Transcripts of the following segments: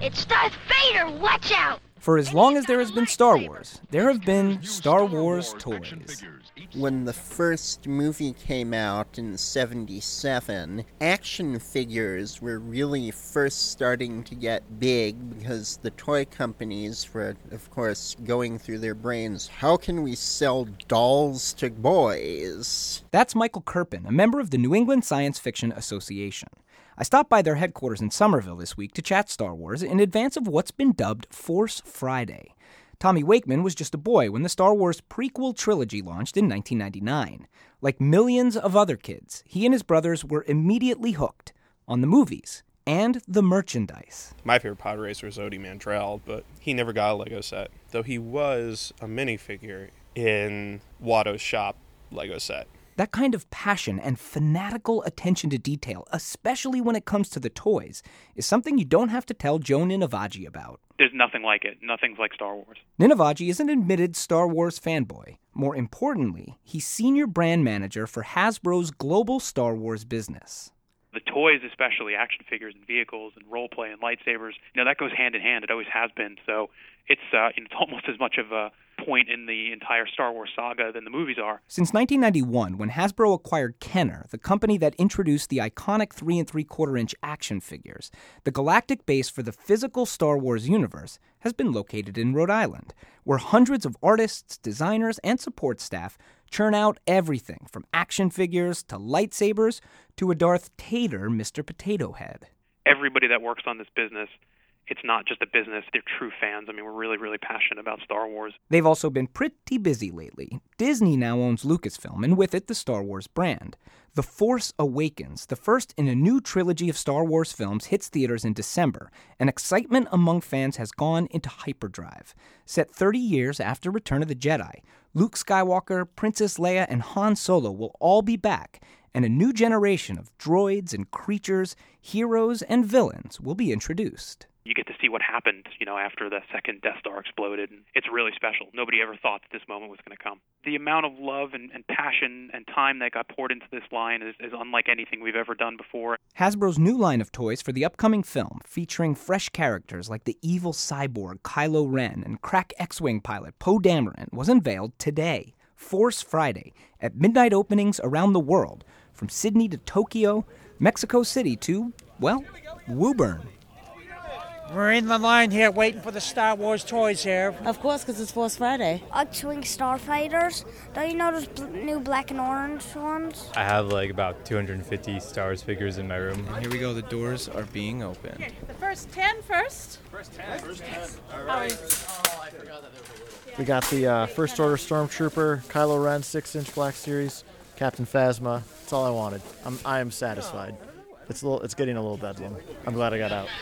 It's Darth Vader! Watch out! For as long as there has been Star Wars, there have been Star Wars toys. When the first movie came out in '77, action figures were really first starting to get big because the toy companies were, of course, going through their brains, how can we sell dolls to boys? That's Michael Kirpin, a member of the New England Science Fiction Association. I stopped by their headquarters in Somerville this week to chat Star Wars in advance of what's been dubbed Force Friday. Tommy Wakeman was just a boy when the Star Wars prequel trilogy launched in 1999. Like millions of other kids, he and his brothers were immediately hooked on the movies and the merchandise. My favorite pod racer was Odie Mantrell, but he never got a Lego set, though he was a minifigure in Watto's shop Lego set. That kind of passion and fanatical attention to detail, especially when it comes to the toys, is something you don't have to tell Joe Ninivaggi about. There's nothing like it. Nothing's like Star Wars. Ninivaggi is an admitted Star Wars fanboy. More importantly, he's senior brand manager for Hasbro's global Star Wars business. The toys, especially action figures and vehicles and role play and lightsabers, that goes hand in hand. It always has been. So it's almost as much of a point in the entire Star Wars saga than the movies are. Since 1991, when Hasbro acquired Kenner, the company that introduced the iconic 3 3/4-inch action figures, the galactic base for the physical Star Wars universe has been located in Rhode Island, where hundreds of artists, designers, and support staff churn out everything from action figures to lightsabers to a Darth Tater Mr. Potato Head. Everybody that works on this business, it's not just a business, they're true fans. I mean, we're really, really passionate about Star Wars. They've also been pretty busy lately. Disney now owns Lucasfilm, and with it, the Star Wars brand. The Force Awakens, the first in a new trilogy of Star Wars films, hits theaters in December, and excitement among fans has gone into hyperdrive. Set 30 years after Return of the Jedi, Luke Skywalker, Princess Leia, and Han Solo will all be back, and a new generation of droids and creatures, heroes and villains will be introduced. You get to see what happened, after the second Death Star exploded, and it's really special. Nobody ever thought that this moment was going to come. The amount of love and passion and time that got poured into this line is unlike anything we've ever done before. Hasbro's new line of toys for the upcoming film, featuring fresh characters like the evil cyborg Kylo Ren and crack X-Wing pilot Poe Dameron, was unveiled today, Force Friday, at midnight openings around the world, from Sydney to Tokyo, Mexico City to, Woburn. We're in the line here waiting for the Star Wars toys here. Of course, because it's Force Friday. X-Wing Starfighters. Don't you know those new black and orange ones? I have about 250 Star Wars figures in my room. And here we go, the doors are being opened. Okay, the first 10 first. First 10? First 10. All right. Oh, I forgot that there was a little. We got the First Order Stormtrooper, Kylo Ren 6-inch Black Series, Captain Phasma. That's all I wanted. I am satisfied. It's getting a little bedlam. I'm glad I got out.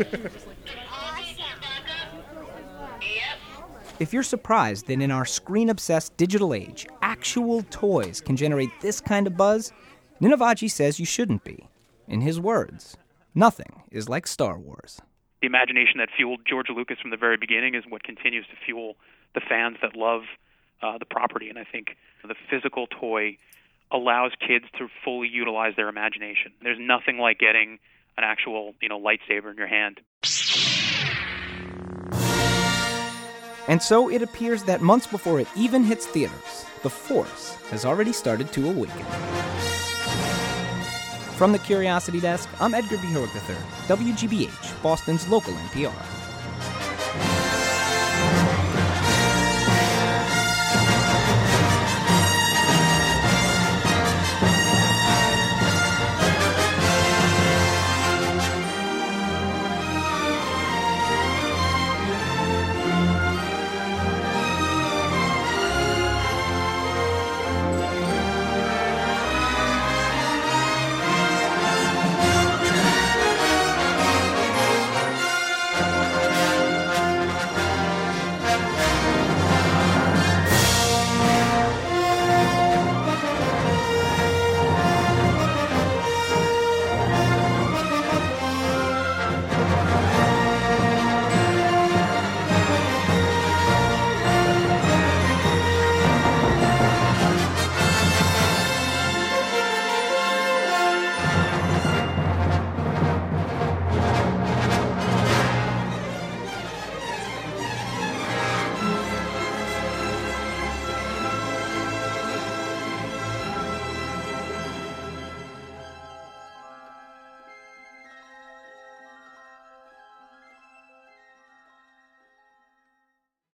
If you're surprised that in our screen-obsessed digital age, actual toys can generate this kind of buzz, Ninivaggi says you shouldn't be. In his words, nothing is like Star Wars. The imagination that fueled George Lucas from the very beginning is what continues to fuel the fans that love the property, and I think the physical toy allows kids to fully utilize their imagination. There's nothing like getting an actual, lightsaber in your hand. And so it appears that months before it even hits theaters, the Force has already started to awaken. From the Curiosity Desk, I'm Edgar B. Heroic III, WGBH, Boston's local NPR.